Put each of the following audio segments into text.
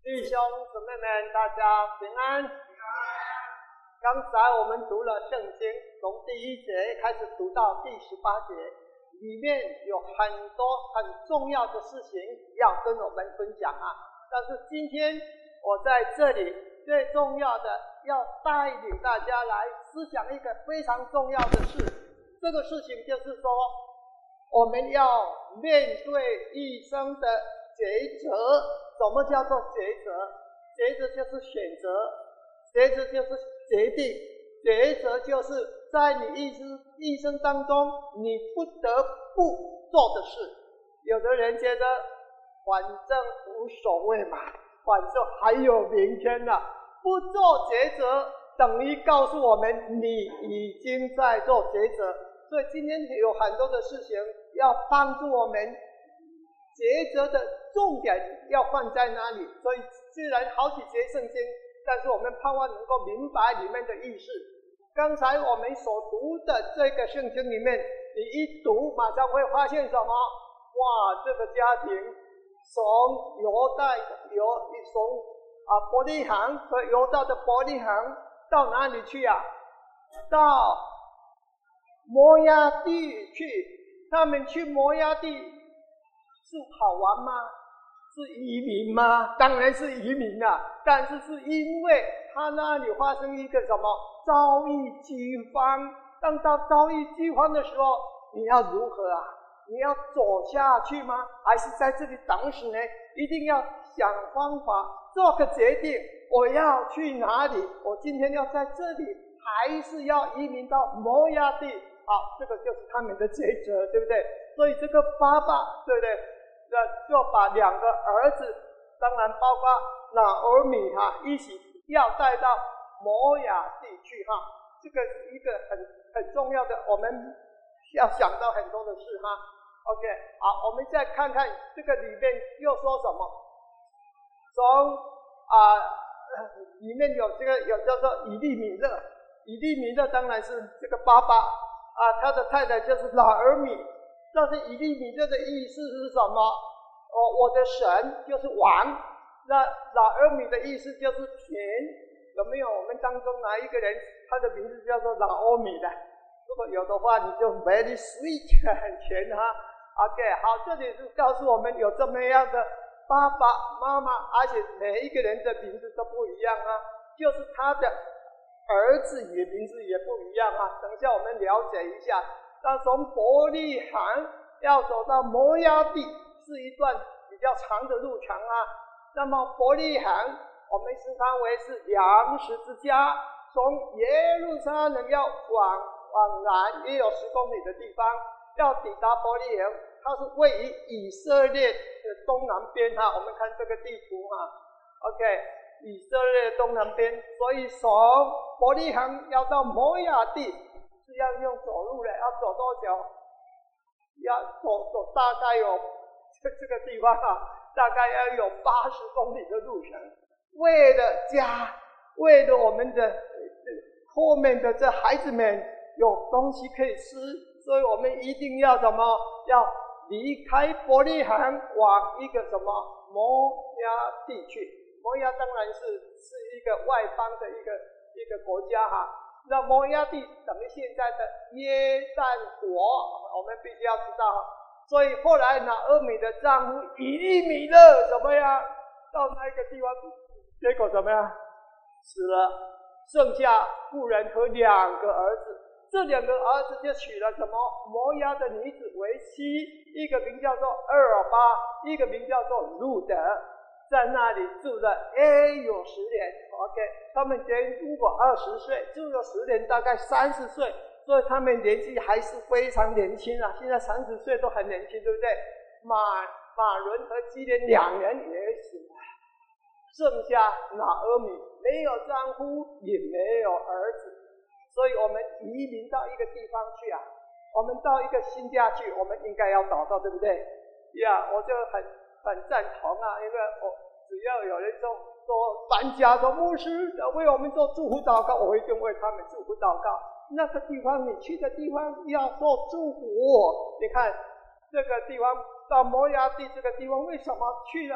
弟兄姊妹们，大家平安。刚才我们读了圣经，从第1节开始读到第18节，里面有很多很重要的事情要跟我们分享啊。但是今天我在这里最重要的要带领大家来思想一个非常重要的事，这个事情就是说，我们要面对一生的抉择。什么叫做抉择？抉择就是选择，抉择就是决定，抉择就是在你一生当中你不得不做的事。有的人觉得反正无所谓嘛，反正还有明天啊，不做抉择等于告诉我们你已经在做抉择。所以今天有很多的事情要帮助我们抉择的重点要放在哪里。所以虽然好几节圣经，但是我们盼望能够明白里面的意思。刚才我们所读的这个圣经里面，你一读马上会发现什么？哇，这个家庭从犹大从伯利恒和犹大的伯利恒到哪里去啊？到摩押地去。他们去摩押地是好玩吗？是移民吗？当然是移民啦。但是是因为他那里发生一个什么？遭遇饥荒。当到遭遇饥荒的时候，你要如何啊？你要走下去吗？还是在这里等死呢？一定要想方法，做个决定，我要去哪里？我今天要在这里，还是要移民到摩押地？好，这个就是他们的抉择，对不对？所以这个爸爸，对不对？就把两个儿子，当然包括拿俄米一起要带到摩押地去哈。这个是一个很重要的，我们要想到很多的事哈。OK， 好，我们再看看这个里面又说什么。从里面有这个有叫做以利米勒，以利米勒当然是这个爸爸他的太太就是拿俄米。但是以利米勒的意思是什么？我的神就是王。那拿俄米的意思就是甜。有没有我们当中哪一个人他的名字叫做拿俄米的？如果有的话，你就 very sweet， 很甜哈。OK， 好，这里是告诉我们有这么样的爸爸妈妈，而且每一个人的名字都不一样啊，就是他的儿子也名字也不一样啊。等一下我们了解一下。那从伯利恒要走到摩押地是一段比较长的路程啊。那么伯利恒我们称它为是粮食之家，从耶路撒冷要往南也有10公里的地方，要抵达伯利恒，它是位于以色列的东南边哈。我们看这个地图哈 ，OK， 以色列的东南边，所以从伯利恒要到摩押地是要用走路的，要走多久？要走大概有这个地方大概要有80公里的路程。为了家，为了我们的后面的这孩子们有东西可以吃，所以我们一定要什么？要离开伯利恒，往一个什么摩押地去。摩押当然是一个外邦的一个国家哈。那摩押地等于现在的约旦国，我们必须要知道。所以后来拿俄米的丈夫以利米勒怎么样？到那个地方，结果怎么样？死了，剩下妇人和2个儿子。这2个儿子就娶了什么摩押的女子为妻，一个名叫做厄尔巴，一个名叫做路德。在那里住了有10年 ，OK， 他们如果20岁，住了10年，大概30岁，所以他们年纪还是非常年轻啊。现在30岁都很年轻，对不对？马伦和基连2人也死了，剩下拿俄米没有丈夫，也没有儿子，所以我们移民到一个地方去啊，我们到一个新家去，我们应该要祷告，对不对？我就很赞同啊，因为只要有人说搬家说牧师为我们做祝福祷告，我一定为他们祝福祷告。那个地方你去的地方要做祝福。你看这个地方到摩押地这个地方，为什么去了？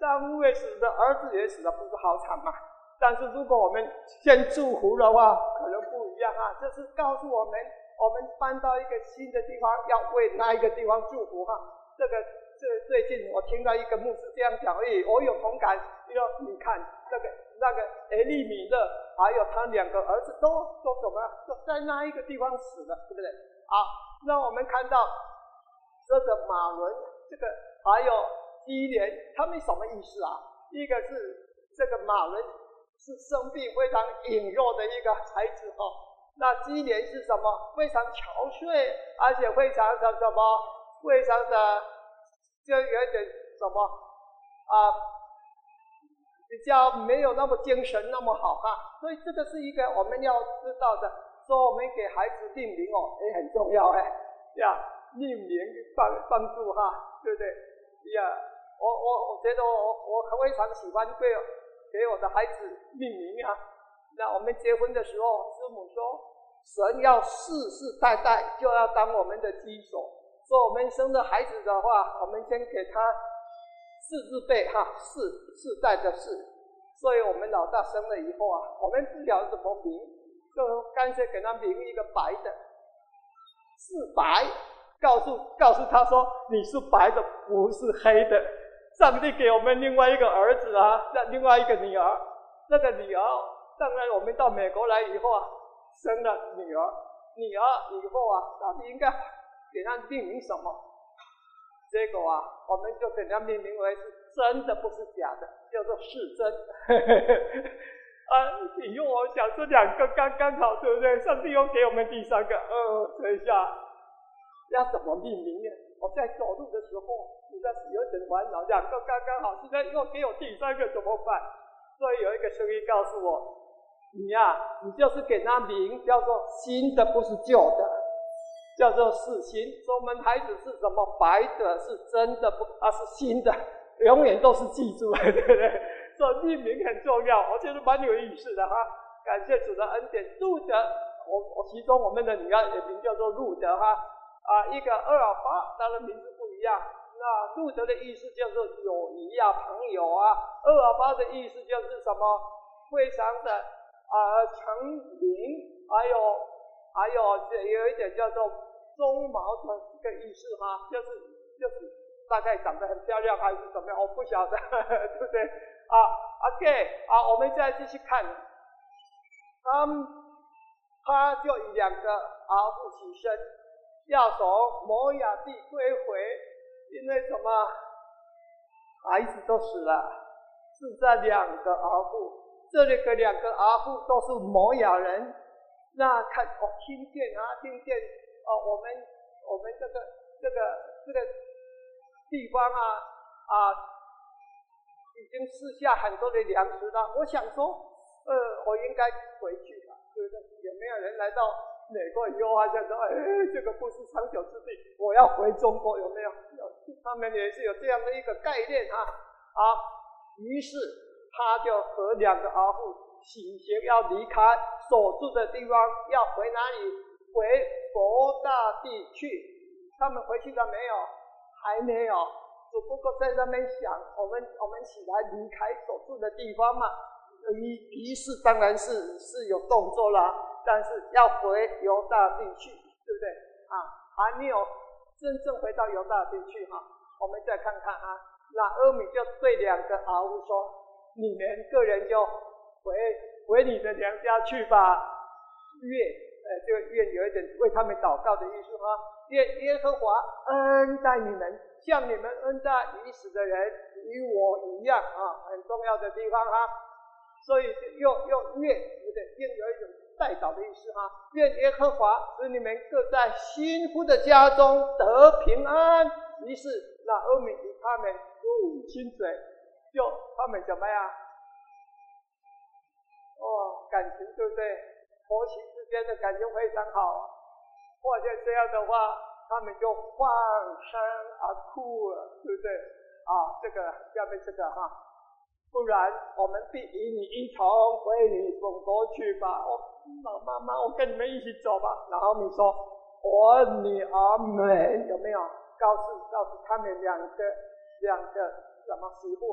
3位死的，儿子也死了，不是好惨吗？但是如果我们先祝福的话，可能不一样啊。这是告诉我们，我们搬到一个新的地方，要为那一个地方祝福哈。最近我听到一个牧师这样讲，我有同感。你看那个埃利米勒，还有他2个儿子都怎么样？都在那一个地方死了，对不对？好，那我们看到这个马伦，这个还有基连，他们什么意思啊？一个是这个马伦是生病非常隐弱的一个孩子哦，那基连是什么？非常憔悴，而且非常的什么？非常的就有一点什么比较没有那么精神那么好哈。所以这个是一个我们要知道的，说我们给孩子命名也很重要命名帮助哈，对不对？我觉得我非常喜欢给我的孩子命名啊。那我们结婚的时候，师母说，神要世世代代就要当我们的基础。说我们生的孩子的话，我们先给他4字辈世代的世。所以我们老大生了以后啊，我们不晓得怎么名，就干脆给他名一个白的，是白，告诉他说你是白的，不是黑的。上帝给我们另外一个儿子啊，另外一个女儿。那个女儿，当然我们到美国来以后啊，生了女儿以后啊，上帝应该给他命名什么？结果啊，我们就给他命名为是真的，不是假的，叫做是真。以后我想这2个刚刚好，对不对？上帝又给我们第3个，等一下要怎么命名呢？我在走路的时候实在是有点烦恼，2个刚刚好，现在又给我第3个怎么办？所以有一个声音告诉我，你就是给他名叫做新的，不是旧的，叫做是新。说我们孩子是什么？白的，是真的，是新的，永远都是记住了，对不对？所以命名很重要，我觉得蛮有意思的哈。感谢主的恩典。路德，我其中我们的女儿也名叫做路德哈。一个厄尔巴，当然名字不一样。那路德的意思叫做友谊啊，朋友啊。厄尔巴的意思就是什么？非常的诚明，还有一点叫做鬃毛的这个意思哈，就是大概长得很漂亮还是怎么样，我不晓得，对不对？OK， 我们再继续看，他就以2个儿妇起身，要从摩亚地归回，因为什么？孩子都死了，是这2个儿妇。这里的2个儿妇都是摩亚人。那看听见我们这个地方已经吃下很多的粮食了。我想说我应该回去了，对不对？有没有人来到美国以后想说这个不是长久之地，我要回中国？有没有？他们也是有这样的一个概念于是他就和2个儿妇起行，要离开所住的地方，要回哪里？回伯大地去。他们回去了没有？还没有，只不过在那边想，我们起来离开所住的地方嘛。于是当然是有动作了，但是要回犹大地去，对不对？还没有真正回到犹大地去我们再看看那俄米就对2个儿妇说：“你们个人就回你的娘家去吧。”这个愿有一点为他们祷告的意思愿耶和华恩待你们，像你们恩待已死的人与我一样很重要的地方所以又愿有一种代祷的意思愿耶和华使你们各在新妇的家中得平安。于是拿俄米与他们亲嘴，就他们怎么样？感情对不对？婆媳之间的感情非常好，或者这样的话，他们就放声而哭了，对不对？这个下面这个不然我们必与你一同回你本国去吧。妈妈，我跟你们一起走吧。然后你说，我女儿们有没有告诉他们两个什么媳妇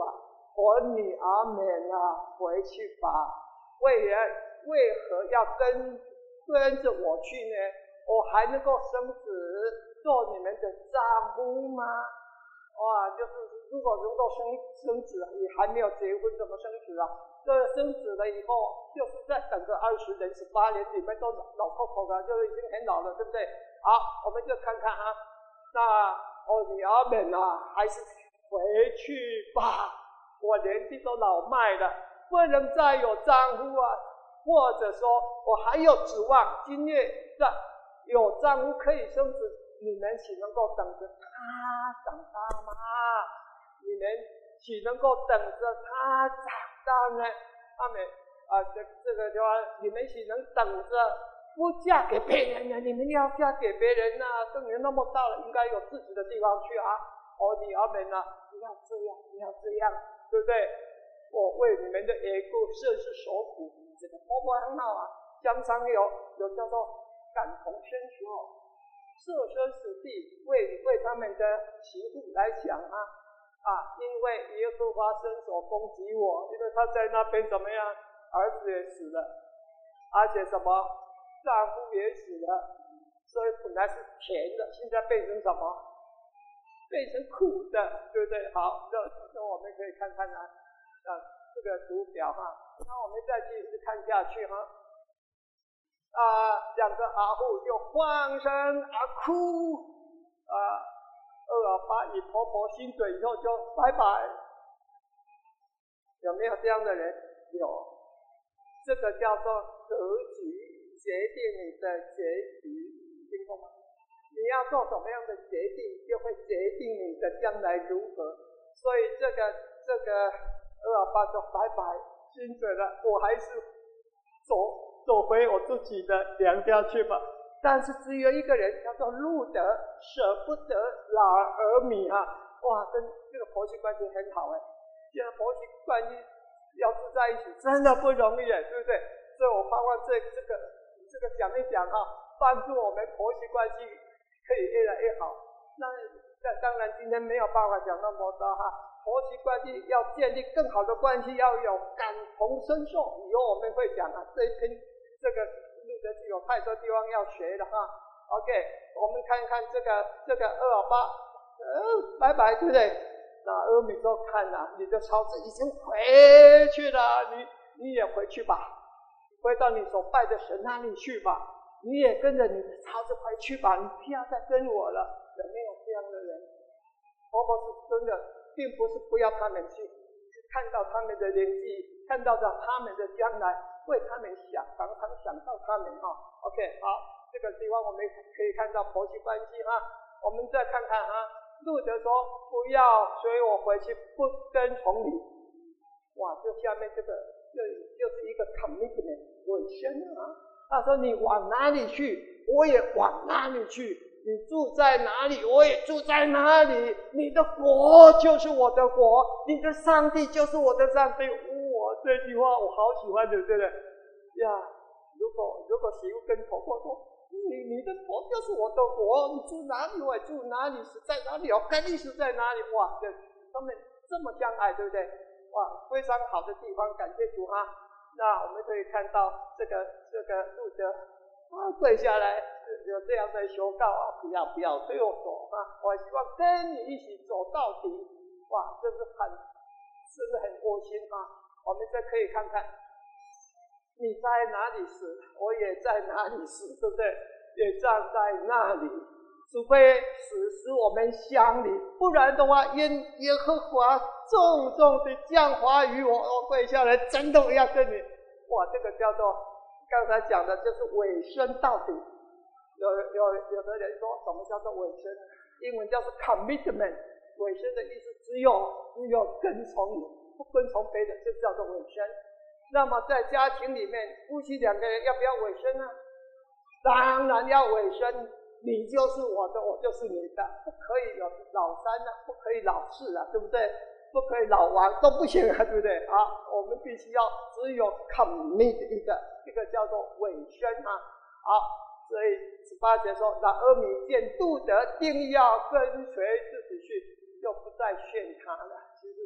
我女儿们啊，回去吧。为何要跟着我去呢？我还能够生子，做你们的丈夫吗？哇，就是如果能够生子，也还没有结婚，怎么生子啊？这生子了以后，就是再等个20年、18年，你们都老透透的，就已经很老了，对不对？好，我们就看看啊，那我女儿们啊，还是回去吧。我年纪都老迈了，不能再有丈夫啊，或者说我还有指望，今夜的有丈夫可以生子，你们岂能够等着他长大吗？你们岂能够等着他长大呢？他们这个的话，你们岂能等着不嫁给别人呢？你们要嫁给别人啊，都年那么大了，应该有自己的地方去啊！女儿们啊，不要这样，不要这样，对不对？我为你们的缘故甚是受苦。这个婆婆很好啊，常常有叫做感同身受，设身处地为他们的媳妇来想因为耶和华伸手攻击我，因为他在那边怎么样，儿子也死了，而且什么丈夫也死了，所以本来是甜的，现在变成什么？变成苦的，对不对？好，这我们可以看看这个图表那我们再继续看下去两个阿父就放声而哭厄尔巴以婆婆心嘴以后就拜拜。有没有这样的人？有，这个叫做格局决定你的结局，听过吗？你要做什么样的决定，就会决定你的将来如何。所以这个厄尔巴就拜拜心嘴了，我还是走回我自己的娘家去吧。但是只有一个人叫做路德，舍不得老儿女哇，跟这个婆媳关系很好现在婆媳关系要住在一起真的不容易对不对？所以我盼望这个讲一讲帮助我们婆媳关系可以越来越好。那当然今天没有办法讲那么多婆媳关系要建立更好的关系，要有感同身受。以后我们会讲这一篇这个路德记有太多地方要学的OK， 我们看看这个厄尔巴拜拜，对不对？那阿米说看你的操子已经回去了，你也回去吧，回到你所拜的神那里去吧，你也跟着你的操子回去吧，你不要再跟我了。有没有这样的人？婆婆是真的并不是不要他们去，是看到他们的年纪，看到他们的将来，为他们想，常常想到他们OK， 好，这个地方我们可以看到婆媳关系我们再看看路德说不要随我回去，不跟从你。哇，这下面这就是一个 commitment 委身他说你往哪里去，我也往哪里去。你住在哪里，我也住在哪里。你的国就是我的国，你的上帝就是我的上帝。哇，这句话我好喜欢的，对不对？呀，如果媳妇跟婆婆说，你的国就是我的国，你住哪里我也住哪里，死在哪里我跟你死在哪里。哇，他们这么相爱，对不对？哇，非常好的地方，感谢主那我们可以看到这个路德跪下来有这样的求告不要推我走我希望跟你一起走到底。哇，这是很窝心我们再可以看看，你在哪里死，我也在哪里死，对不对？也站在那里，除非死使我们相离，不然的话，耶和华重重的降华于我跪下来，真的要跟你。哇，这个叫做刚才讲的就是委身到底。有的人说什么叫做委身？英文叫做 commitment。委身的意思只有跟从你，不跟从别人就叫做委身。那么在家庭里面，夫妻两个人要不要委身呢？当然要委身，你就是我的，我就是你的，不可以有老三不可以老四对不对？不可以老王都不行对不对？我们必须要只有 commit 一个叫做委身好，所以18节说，那阿米见路德定要跟随自己去，就不再劝他了。其实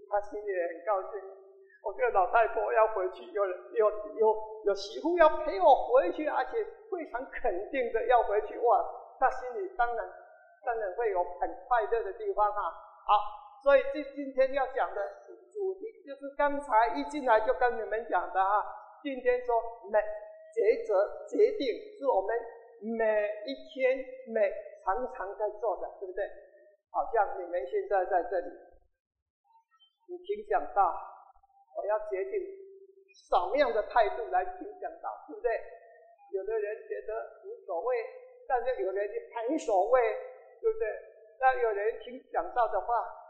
他心里也很高兴。我这个老太婆要回去，有媳妇要陪我回去，而且非常肯定的要回去，哇，他心里当然会有很快乐的地方啊。好，所以今天要讲的主题就是刚才一进来就跟你们讲的啊。今天说决定是我们每一天常常在做的，对不对？好像你们现在在这里，你听讲道，我要决定什么样的态度来听讲道，对不对？有的人觉得无所谓，但是有人很所谓，对不对？那有人听讲道的话，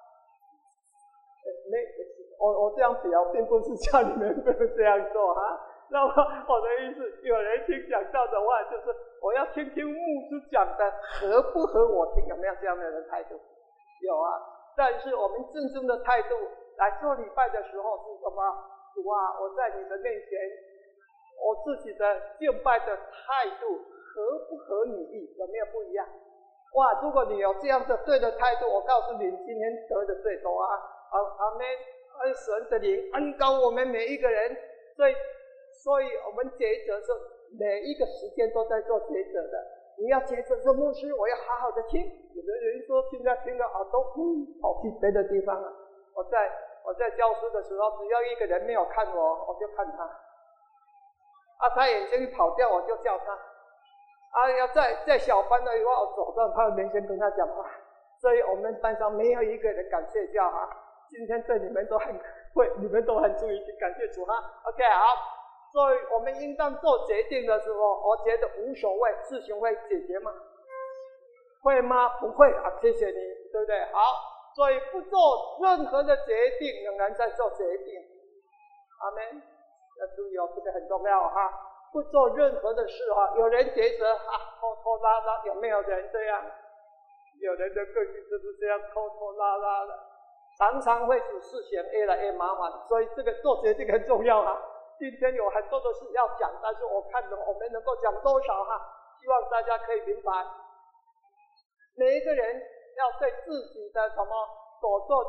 我这样表并不是叫你们不能这样做啊。那么我的意思，有人听讲道的话，就是我要听听牧师讲的合不合我听，有没有这样的人态度？有啊。但是我们真正的态度来做礼拜的时候是什么？主啊，我在你的面前，我自己的敬拜的态度合不合你意？有没有不一样？哇，如果你有这样的对的态度，我告诉你，今天得的最多啊！阿们，神的灵恩膏我们每一个人，所以我们抉择是每一个时间都在做抉择的。你要抉择说，牧师，我要好好的听。有的人说，现在听了耳朵跑去别的地方了。我在教书的时候，只要一个人没有看我，我就看他。他眼睛一跑掉，我就叫他。要在小班的话，我走到他的面前跟他讲话。所以我们班上没有一个人敢睡觉啊。今天对你们都很注意去感谢主哈。OK， 好。所以我们应当做决定的时候，我觉得无所谓，事情会解决吗？会吗？不会啊，谢谢你，对不对？好，所以不做任何的决定，仍然在做决定。阿们，要注意哦，这个很重要哈。不做任何的事哈，有人抉择拖拖拉拉，有没有人这样？有人的个性就是这样拖拖拉拉的，常常会使事情越来越麻烦，所以这个做决定很重要啊。今天有很多的事要讲，但是我看我们能够讲多少哈？希望大家可以明白，每一个人要对自己的所做的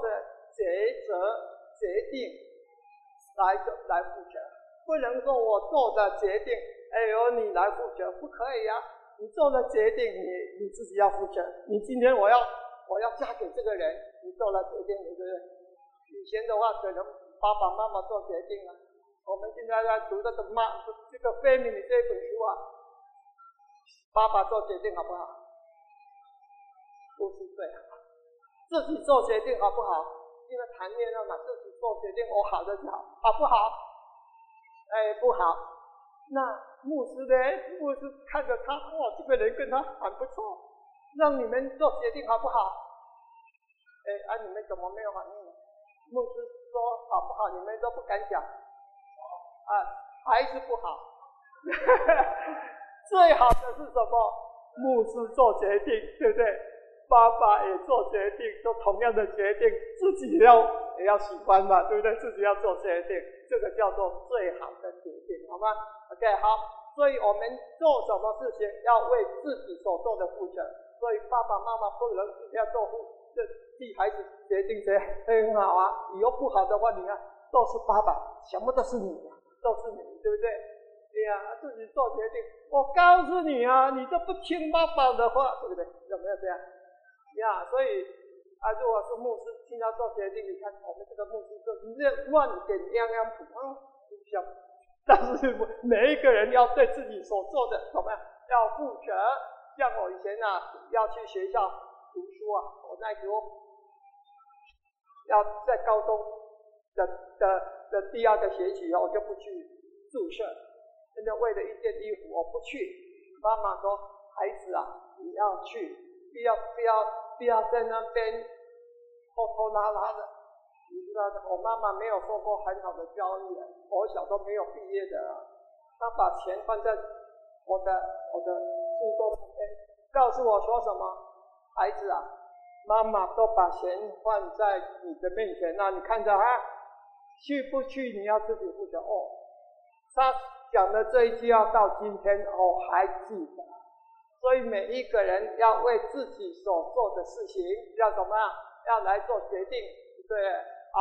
决定来负责，不能说我做的决定，由你来负责，不可以啊！你做了决定，你自己要负责。你今天我要嫁给这个人，你做了决定，对不对？以前的话，可能爸爸妈妈做决定了。我们现在在读这个《Family》这本书啊，爸爸做决定好不好？不是最好，自己做决定好不好？因为谈恋爱嘛，自己做决定，我好的就好，好不好？不好。那牧师呢？牧师看着他，哇，这个人跟他很不错，让你们做决定好不好？你们怎么没有反应？牧师说好不好？你们都不敢讲。还是不好。最好的是什么？牧师做决定，对不对？爸爸也做决定，做同样的决定，自己也要喜欢嘛，对不对？自己要做决定，这个叫做最好的决定，好吗 ？OK， 好。所以我们做什么事情要为自己所做的负责。所以爸爸妈妈不能要做替孩子决定谁很好啊。以后不好的话，你看都是爸爸，什么都是你。都是你，对不对？对呀，自己做决定。我告诉你啊，你就不听爸爸的话，对不对？有没有这样？呀，所以如果是牧师听他做决定，你看我们这个牧师就是乱点样样谱想，但是每一个人要对自己所做的怎么样要负责。像我以前要去学校读书啊，我那时候要在高中的第2个学期我就不去宿舍，真的为了一件衣服我不去。妈妈说：“孩子啊，你要去，不要在那边拖拖拉拉的。”你知道的，我妈妈没有受过很好的教育，我小都没有毕业的，她把钱放在我的书桌旁边，告诉我说什么：“孩子啊，妈妈都把钱放在你的面前，那你看着去不去你要自己负责。”他讲的这一句话到今天还记得。所以每一个人要为自己所做的事情要怎么样？要来做决定，对不对？好，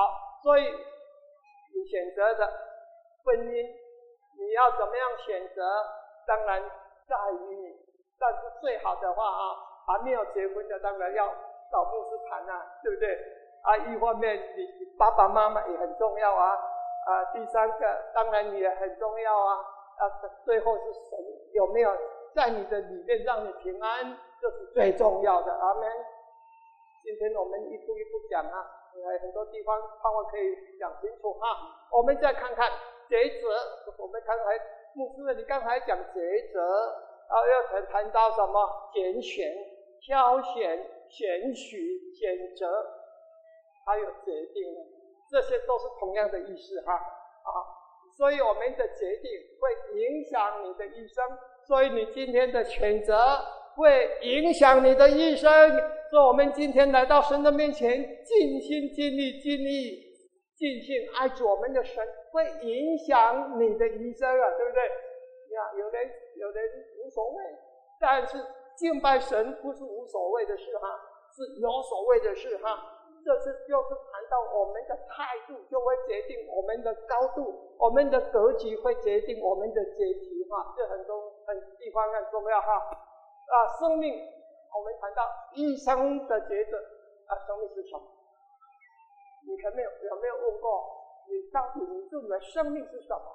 所以你选择的婚姻，你要怎么样选择，当然在于你。但是最好的话还没有结婚的，当然要找牧师谈对不对？一方面你爸爸妈妈也很重要第三个当然也很重要最后是神有没有在你的里面让你平安，这是最重要的。阿们。今天我们一步一步讲很多地方盼望可以讲清楚我们再看看抉择，我们刚才牧师你刚才讲抉择要谈到什么？拣选、挑选、选许、选择，还有决定，这些都是同样的意思所以我们的决定会影响你的一生，所以你今天的选择会影响你的一生。所以我们今天来到神的面前，尽心尽力尽心爱主我们的神，会影响你的一生对不对？有人无所谓，但是敬拜神不是无所谓的事是有所谓的事这是就是谈到我们的态度，就会决定我们的高度，我们的格局会决定我们的结局这很地方很重要生命，我们谈到一生的抉择生命是什么？你有没有问过你到底你认为生命是什么？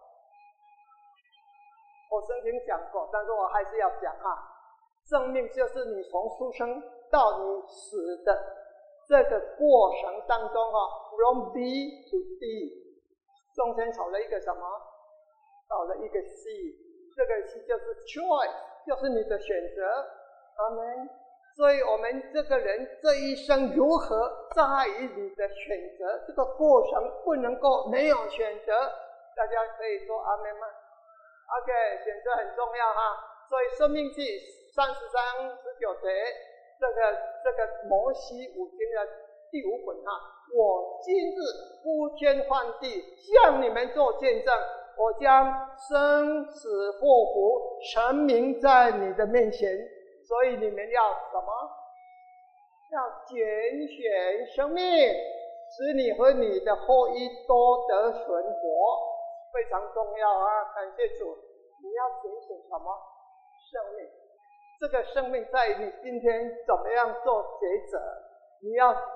我曾经讲过，但是我还是要讲生命就是你从出生到你死的这个过程当中from B to D， 中间少了一个什么？少了一个 C， 这个 C 就是 choice， 就是你的选择。阿们。所以我们这个人这一生如何在于你的选择，这个过程不能够没有选择。大家可以说阿们吗？ OK， 选择很重要所以申命记33、19节，这个摩西五经的第5本我今日呼天唤地向你们做见证，我将生死祸福陈明在你的面前，所以你们要什么？要拣选生命，使你和你的后裔都得存活，非常重要感谢主。你要拣选什么？生命。这个生命在于你今天怎么样做抉择。你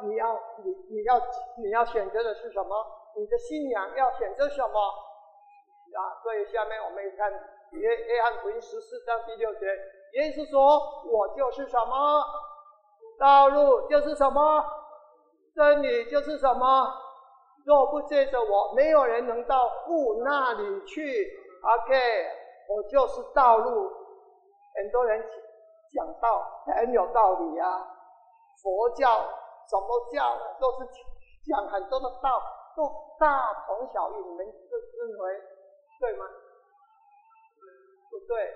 要选择的是什么？你的信仰要选择什么所以下面我们看约翰福音14章第6节，耶稣说我就是什么？道路就是什么？真理就是什么？若不借着我，没有人能到父那里去。 OK， 我就是道路。很多人讲道很有道理佛教什么教都是讲很多的道，都大同小异，你们认为对吗？不对，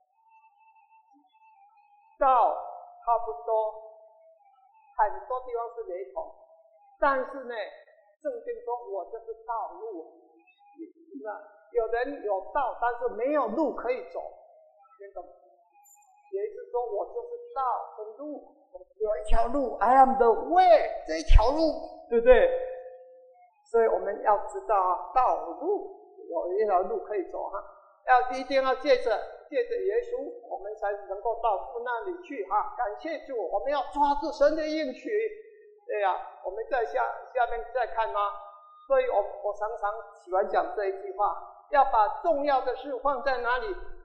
道差不多，很多地方是雷同，但是呢，圣经说我就是道路，有人有道，但是没有路可以走，也就是说我就是道跟路，有一条路 I am the way， 这一条路对不对？所以我们要知道道路有一条路可以走一定要借着耶稣，我们才能够到父那里去感谢主，我们要抓住神的应许。对我们在下面再看所以我常常喜欢讲这一句话，要把重要的事放在哪里？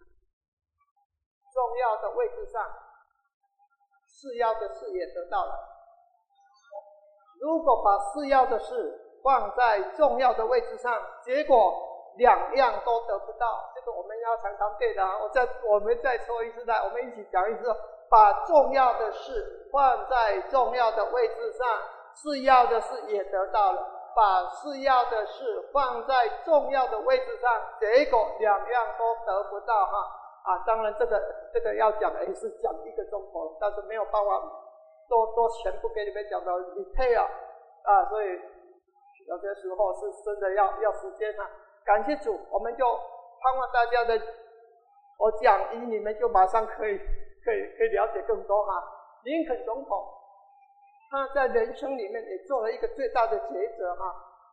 重要的位置上，次要的事也得到了。如果把次要的事放在重要的位置上，结果两样都得不到，这个我们要常常背的我们再说一次我们一起讲一次，把重要的事放在重要的位置上，次要的事也得到了。把次要的事放在重要的位置上，结果两样都得不到当然这个要讲也是讲1个钟头，但是没有办法都全部给你们讲到 detail 所以有些时候是真的要时间感谢主，我们就盼望大家的我讲你们就马上可以了解更多林肯总统他在人生里面也做了一个最大的抉择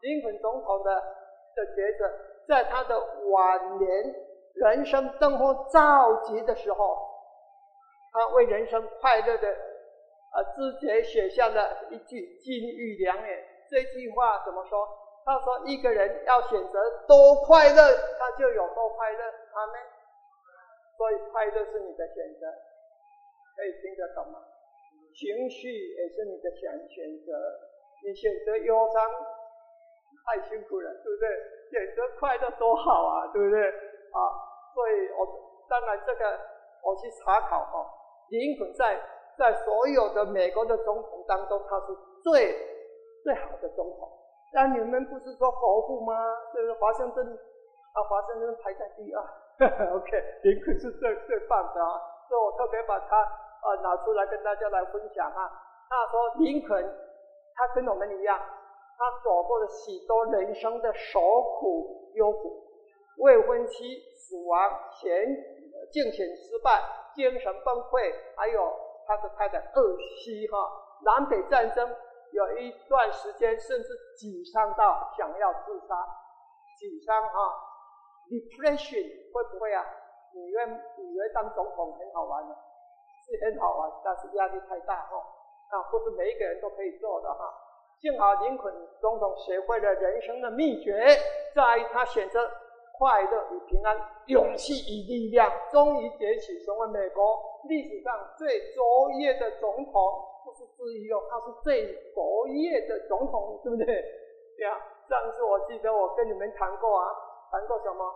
林肯总统的抉择，在他的晚年人生登峰造极的时候，他为人生快乐的知觉写下了一句金玉良言。这句话怎么说？他说一个人要选择多快乐，他就有多快乐。阿们。所以快乐是你的选择，可以听得懂吗？情绪也是你的选择，你选择忧伤太辛苦了，对不对？选择快乐多好啊，对不对？所以当然这个我去查考林肯在所有的美国的总统当中，他是最好的总统。那你们不是说国父吗？就是华盛顿排在第二OK， 林肯是最棒的所以我特别把他拿出来跟大家来分享他说林肯他跟我们一样，他走过了许多人生的愁苦忧苦，未婚妻死亡、竞选失败、精神崩溃，还有他的太太恶西南北战争有一段时间甚至沮丧到想要自杀，沮丧depression 会不会你以为当总统很好玩是很好玩，但是压力太大不是每一个人都可以做的幸好林肯总统学会了人生的秘诀，在于他选择快乐与平安、勇气与力量，终于崛起成为美国历史上最卓越的总统，不是之一他是最卓越的总统，对不对？对啊，上次我记得我跟你们谈过什么？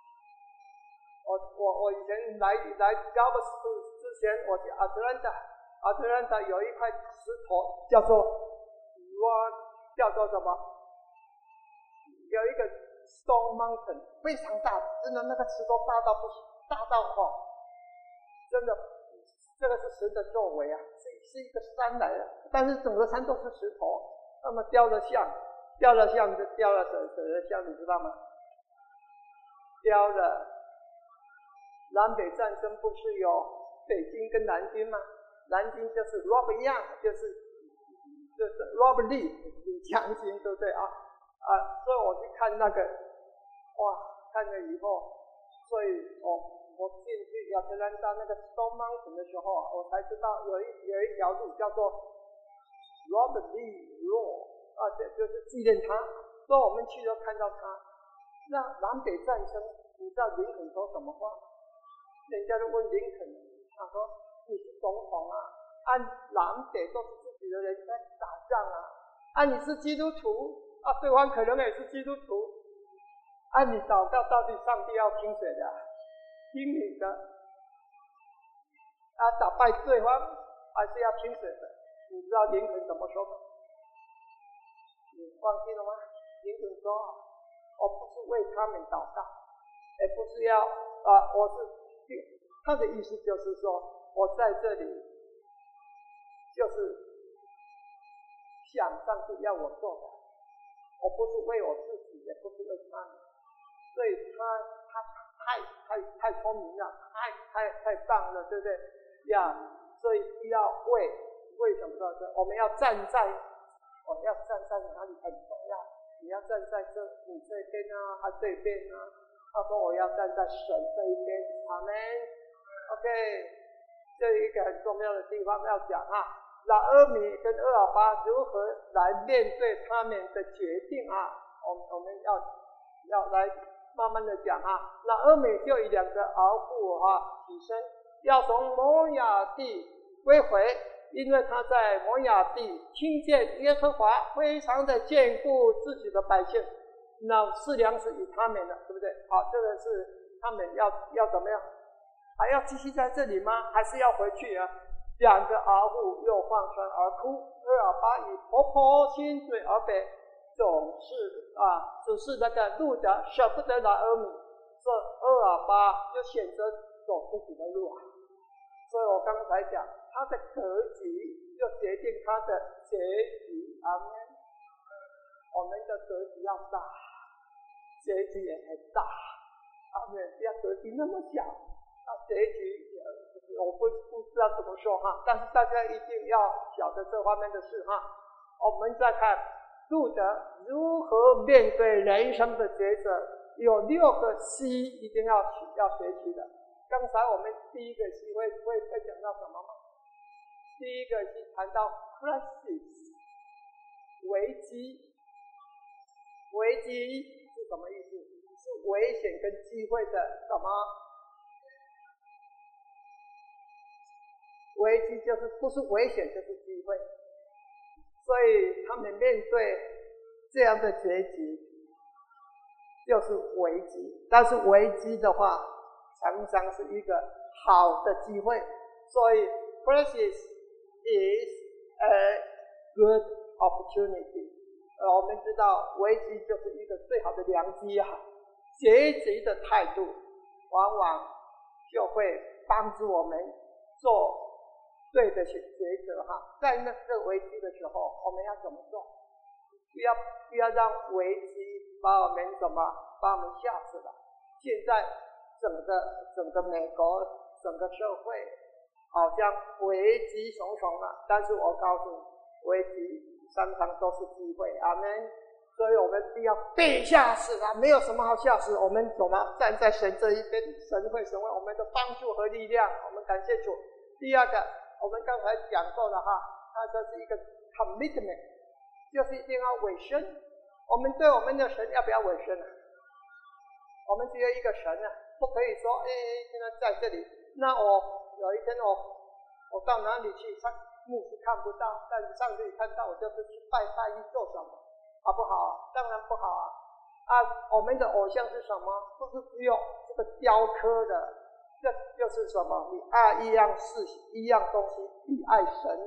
我以前来 Galveston 之前，我去 Atlanta 有一块石头叫做什么？有一个 Stone Mountain 非常大，真的那个石头大到不行，大到真的这个是神的作为是一个山来的，但是整个山都是石头，那么雕了像就雕了谁的像，你知道吗？雕了南北战争不是有北军跟南军吗？南军就是 Robert Young， 就是 Robert Lee 李将军，对不对所以我去看那个，看了以后，所以我进去亚特兰大那个 Stone Mountain 的时候我才知道有一条路叫做 Robert Lee Road 就是纪念他，所以我们去都看到他。那南北战争，你知道林肯说什么话？人家就问林肯，他说你是总统南北都是自己的人在打仗你是基督徒对方可能也是基督徒你祷告到底上帝要听谁的？听你的打败对方还是要听谁的？你知道林肯怎么说吗？你忘记了吗？林肯说我不是为他们祷告，也不是要他的意思就是说，我在这里就是想上帝要我做的，我不是为我自己，也不是为他们。所以他太聪明了，太棒了，对不对所以不要为什么呢？我们要站在哪里很重要，你要站在你这边他这边他说我要站在神这一边，阿们。OK， 这一个很重要的地方要讲拿俄米跟俄珥巴如何来面对他们的决定我们要来慢慢的讲拿俄米就以2个儿妇起身，要从摩亚地归回，因为他在摩亚地听见耶和华非常的眷顾自己的百姓，那赐粮食与他们了，对不对？这个是他们要怎么样？还要继续在这里吗？还是要回去2个儿妇又放声而哭，俄珥巴以婆婆亲嘴而悲，总是只是那个路的舍不得拿俄米，所以俄珥巴就选择走自己的路所以我刚才讲他的格局就决定他的结局阿们。我们的格局要大，结局也很大阿们，不要格局那么小结局我不知道怎么说但是大家一定要晓得这方面的事我们再看路德如何面对人生的抉择，有6个 C 一定要学习的。刚才我们第一个 C 会讲到什么吗？第一个是谈到 crisis 危机。危机是什么意思？是危险跟机会的什么？危机就是不是危险就是机会，所以他们面对这样的结局就是危机。但是危机的话常常是一个好的机会，所以 crisis is a good opportunity。我们知道危机就是一个最好的良机啊，积极的态度往往就会帮助我们做对的抉择哈。在那个危机的时候我们要怎么做？不要让危机把我们吓死了。现在整个美国整个社会好像危机重重了，但是我告诉你，危机常常都是机会，阿们。所以我们不要被吓死了，没有什么好吓死。我们怎么站在神这一边，神会成为我们的帮助和力量，我们感谢主。第二个，我们刚才讲过的哈，它这是一个 commitment， 就是一定要委身。我们对我们的神要不要委身啊？我们只有一个神啊，不可以说现在在这里，那我有一天我到哪里去，牧师看不到，但是上帝看到，我就是去拜做什么，好不好？当然不好啊！我们的偶像是什么？不是只有这个雕刻的，这就是什么？你爱一样东西，比爱神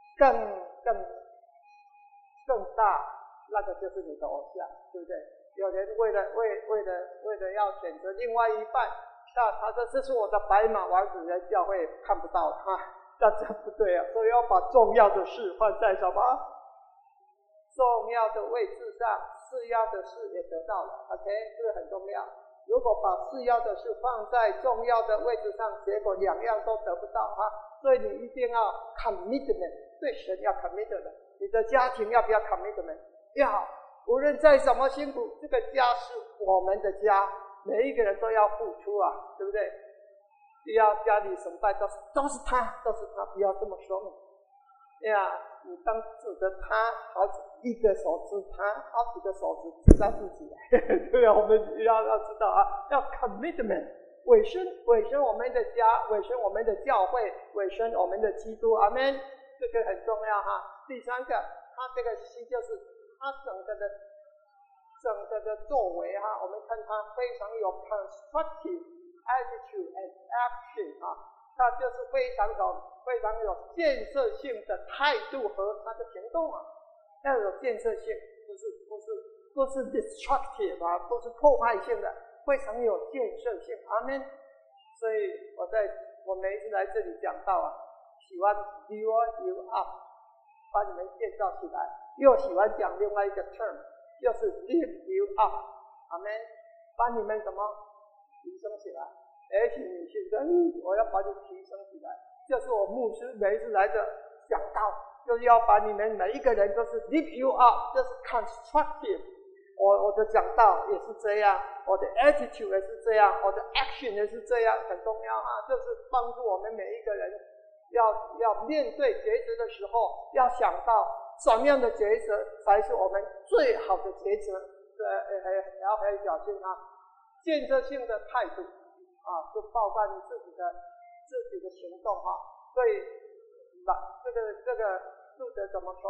更大，那个就是你的偶像，对不对？有人为了要选择另外一半，他说这是我的白马王子，人教会看不到哈。那这不对啊，所以要把重要的事放在什么？重要的位置上，次要的事也得到了 ，OK， 这个很重要。如果把次要的事放在重要的位置上，结果2样都得不到哈。所以你一定要 commitment， 对神要 commitment， 你的家庭要不要 commitment？ 要，无论再怎么辛苦，这个家是我们的家，每一个人都要付出啊，对不对？不要家里什么拜都是他，不要这么说呀。你当指着他，好一个手指他，好几个手指指到自己。对啊，我们要知道啊，要 commitment， 委身我们的家，委身我们的教会，委身我们的基督，阿们。这个很重要哈。第三个，他这个心就是他整个的作为哈，我们看他非常有 constructive attitude and action 他就是非常有建设性的态度和他的行动要有建设性，不是 destructive 不是破坏性的，非常有建设性，阿们。所以我每一次来这里讲到喜欢 build you up， 把你们建造起来，又喜欢讲另外一个 term， 就是 lift you up， 阿们，把你们什么提升起来。而且你现在我要把你提升起来，这是我牧师每一次来的讲道，就是要把你们每一个人都是 lift you up， 这是 constructive。我的讲道也是这样，我的 attitude 也是这样，我的 action 也是这样，很重要这是帮助我们每一个人要面对抉择的时候，要想到什么样的抉择才是我们最好的抉择。要很小心建设性的态度就包括你自己的行动所以这个路德怎么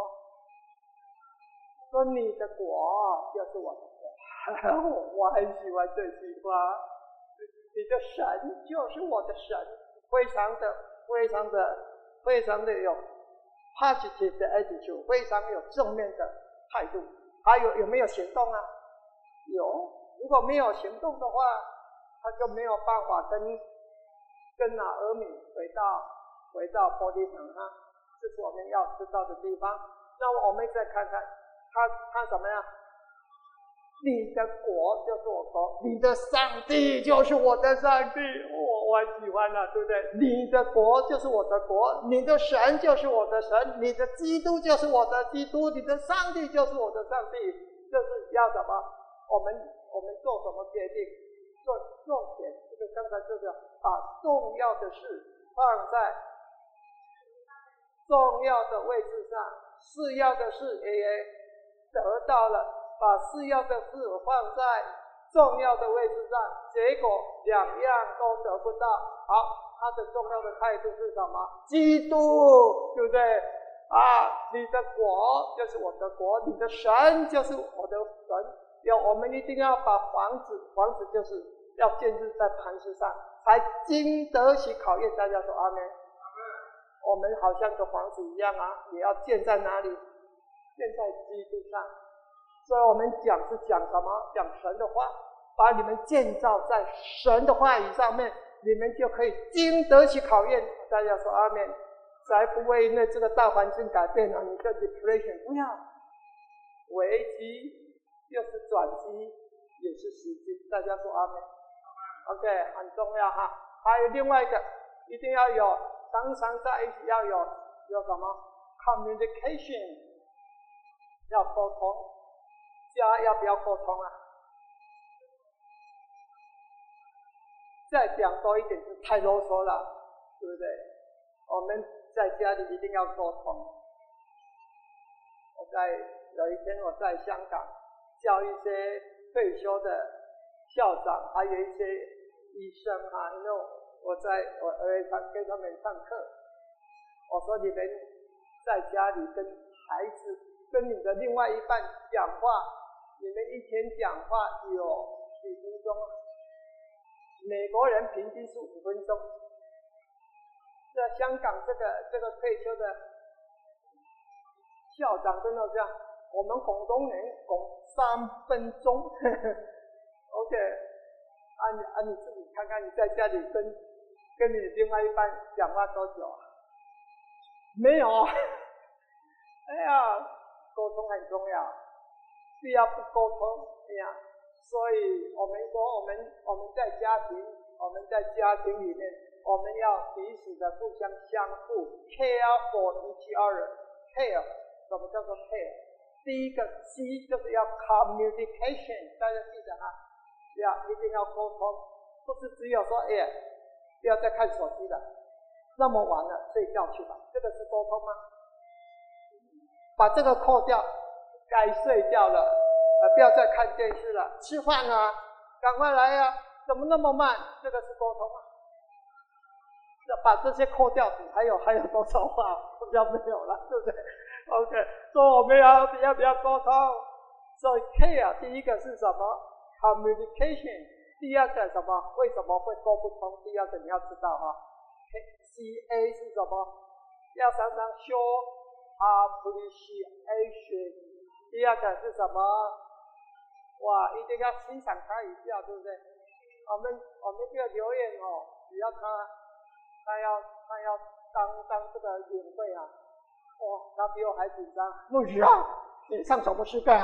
说你的国就是我的国我很喜欢这句话，你的神就是我的神，非常的有 positive 的 attitude， 非常有正面的态度。还有没有行动有，如果没有行动的话，他就没有办法跟拿俄米回到波利城这是我们要知道的地方。那么我们再看看他怎么样？你的国就是我国，你的上帝就是我的上帝。 我很喜欢了，对不对？你的国就是我的国，你的神就是我的神，你的基督就是我的基督，你的上帝就是我的上帝。就是要什么？我们做什么决定？做重点，这个刚才就是把重要的事放在重要的位置上，次要的事也得到了，把次要的事放在重要的位置上，结果两样都得不到。好，他的重要的态度是什么？基督，对不对？你的国就是我的国，你的神就是我的神。我们一定要把房子就是要建立在磐石上，才经得起考验。大家说阿们。我们好像个房子一样也要建在哪里？建在基督上。所以我们讲什么？讲神的话，把你们建造在神的话语上面，你们就可以经得起考验。大家说阿们。才不会因为这个大环境改变你的 depression 不要。危机就是转机，也是时机。大家说阿们。OK， 很重要还有另外一个，一定要有，常常在一起要有什么 communication， 要沟通。家要不要沟通再讲多一点是太啰嗦了，对不对？我们在家里一定要沟通。有一天我在香港教一些退休的校长，还有一些医生因为我给他们上课，我说你们在家里跟孩子跟你的另外一半讲话，你们一天讲话有几分钟？美国人平均是5分钟。在香港这个退休的校长真的这样，我们广东人讲3分钟OK， 你自己看看你在家里跟你另外一半讲话多久没有沟通很重要，不要不沟通所以我们说我们在家庭里面，我们要彼此的互相相互 care for each other。 care 什么叫做 care？ 第一个 C 就是要 communication， 大家记得一定要沟通，不是只有说不要再看手机了，那么晚了睡觉去吧，这个是沟通吗？把这个扣掉，该睡觉了不要再看电视了，吃饭赶快来怎么那么慢？这个是沟通吗？把这些扣掉，还有多少话？不要没有了，对不对 ？OK， 说我们要不要沟通？所以 care 第一个是什么 ？communication。第二个什么？为什么会沟不通？第二个你要知道CA 是什么？要常常 show appreciation。第二个是什么？一定要欣赏他一下，对不对？我们这个留言只要他要当这个领会他比我还紧张。牧师你上什么诗歌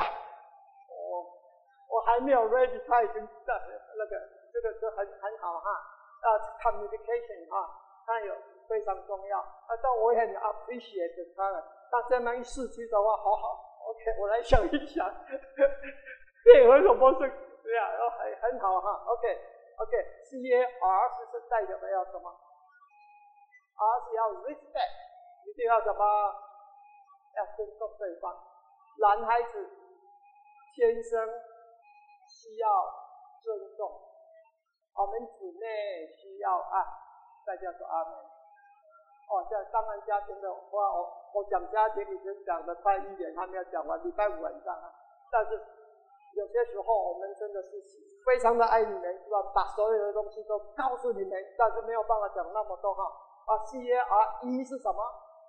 我还没有 ready， 他已经这个是很好communication 他有非常重要但我也很 appreciate 他了。他这么一试句的话，好 OK， 我来想一想配合什么是很好OK CAR 是代表的要什么？ R 是要 respect， 一定要什么？要尊重对方。男孩子天生需要尊重，我们姊妹需要爱。大家说阿们。当然家庭的话，我讲家庭已经讲了快1年，还没有讲完，礼拜5晚上但是有些时候我们真的是非常的爱你们，是吧？把所有的东西都告诉你们，但是没有办法讲那么多CAR 是什么？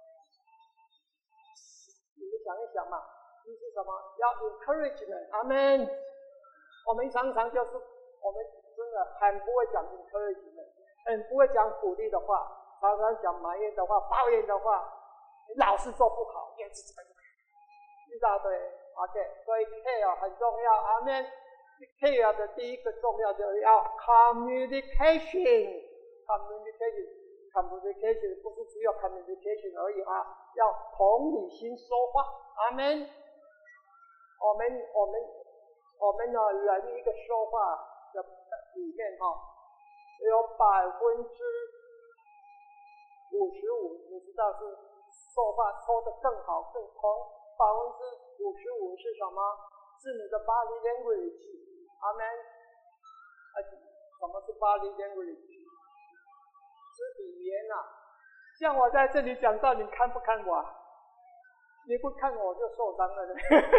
你们想一想嘛，是什么？要 encouragement， 阿们。我们常常就是我们真的很不会讲 encouragement， 很不会讲鼓励的话，常常讲埋怨的话、抱怨的话，老是做不好，也是这个一大堆。OK， 所以 care 很重要，阿们。care 的第一个重要就是要 communication。 communication 不是只有 communication 而已啊，要同理心说话。阿们。我们的人一个说话的里面有55%，你知道是说话说得更好更通，55%是什么？是你的 body language。阿们。什么是 body language？ 肢体语言啊。像我在这里讲到，你看不看我？你不看我就受伤了。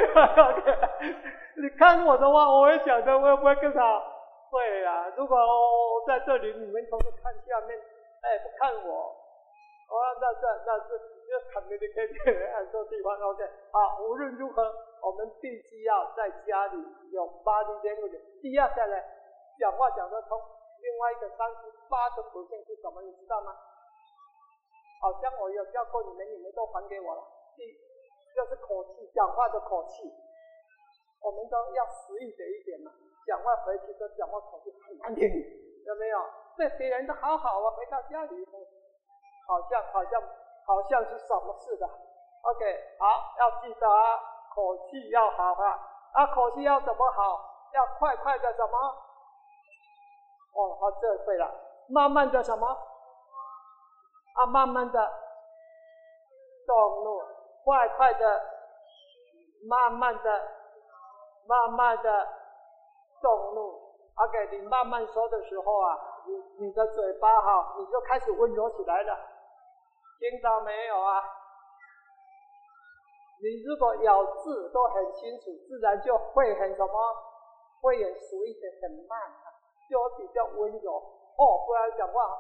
你看我的话，我会讲的会不会更好？会啊。如果我在这里，你们同时看下面，不看我，那是communication 很多地方 OK。好，无论如何，我们必须要在家里有 body language。第二个呢，讲话讲得通。另外一个38%是什么？你知道吗？好像我有教过你们都还给我了。就是口气，讲话的口气，我们都要实一点嘛。讲话回去都讲话口气很难听，有没有？对别人都好好啊，回到家里好像是什么似的。OK， 好，要记得啊，口气要好啊。口气要怎么好？要快快的什么？好，这对了。慢慢的什么？慢慢的动怒。快快的，慢慢的动怒。OK， 你慢慢说的时候啊，你的嘴巴你就开始温柔起来了，听到没有啊？你如果咬字都很清楚，自然就会很什么？会很熟一点，很慢，就比较温柔。不然讲话，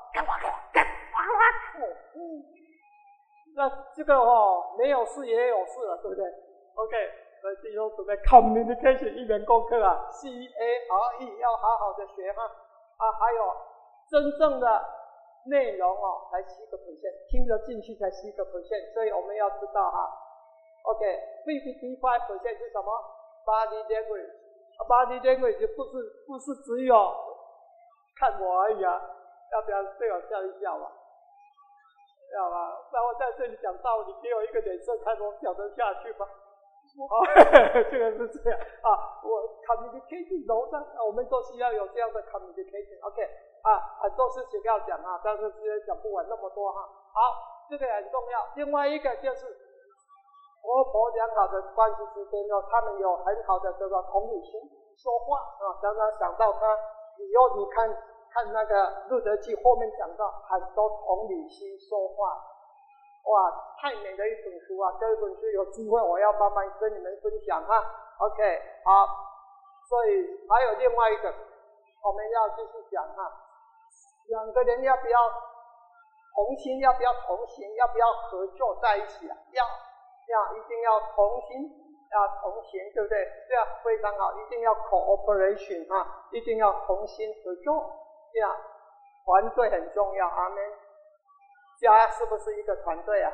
那这个没有事也有事了，对不对 ？OK， 所以弟兄姊妹 ，communication 一门功课啊 ，CARE 要好好的学哈。还有真正的内容才7%，听得进去才7%，所以我们要知道哈。OK，55% 是什么 ？Body language。Body language 不是只有看我而已啊，要不要对我笑一笑吧？要吧？那我在这里讲道理，给我一个脸色看我讲得下去吧？这个是这样我 communication 楼上我们都需要有这样的 communication。OK， 很多事情要讲但是今天讲不完那么多好，这个很重要。另外一个就是婆婆良好的关系之间他们有很好的这个同理心，说话常常想到他以后你看那个路德记后面讲到很多同理心说话，哇，太美的一本书啊！这一本书有机会我要慢慢跟你们分享OK， 好，所以还有另外一个我们要继续讲两个人要不要同心，要不要同行，要不要合作在一起要一定要同心，要同行，对不对？这样非常好，一定要 cooperation 一定要同心合作。团队很重要。阿们。家是不是一个团队啊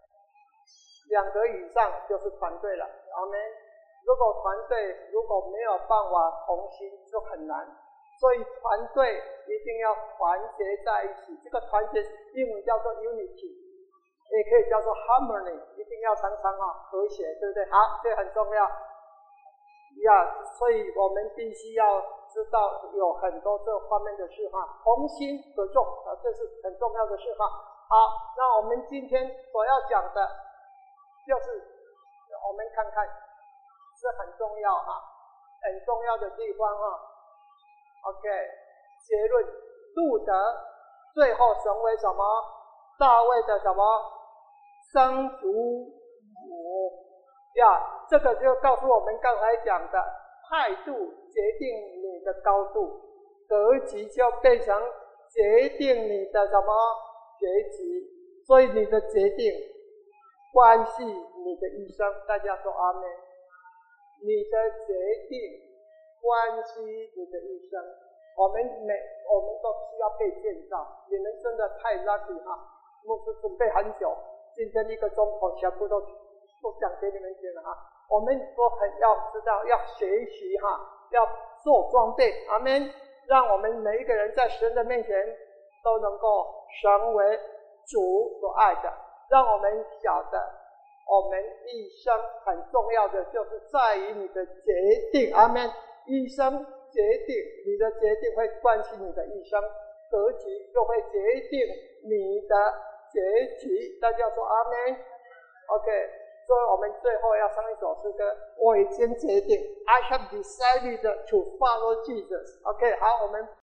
？2个以上就是团队了。阿们。如果团队如果没有办法同心就很难，所以团队一定要团结在一起。这个团结英文叫做 unity， 也可以叫做 harmony， 一定要常常和谐，对不对？好，这很重要所以我们必须要知道有很多这方面的事同心合作这是很重要的事好，那我们今天所要讲的就是我们看看是很重要很重要的地方OK， 结论，路德最后成为什么？大卫的什么？生祖母这个就告诉我们刚才讲的态度决定你的高度，格局就变成决定你的什么结局，所以你的决定关系你的一生。大家说阿们。你的决定关系你的一生，我们都需要被建造。你们真的太 lucky 牧师准备很久，今天1个钟头全部都讲给你们听了我们都很要知道要学习要做装备。阿们。让我们每一个人在神的面前都能够成为主所爱的。让我们晓得我们一生很重要的就是在于你的决定。阿们。一生决定，你的决定会关系你的一生，格局就会决定你的结局。大家说阿们。 OK， 所以我们最后要唱一首诗歌，我已经决定 I have decided to follow Jesus。 OK， 好，我们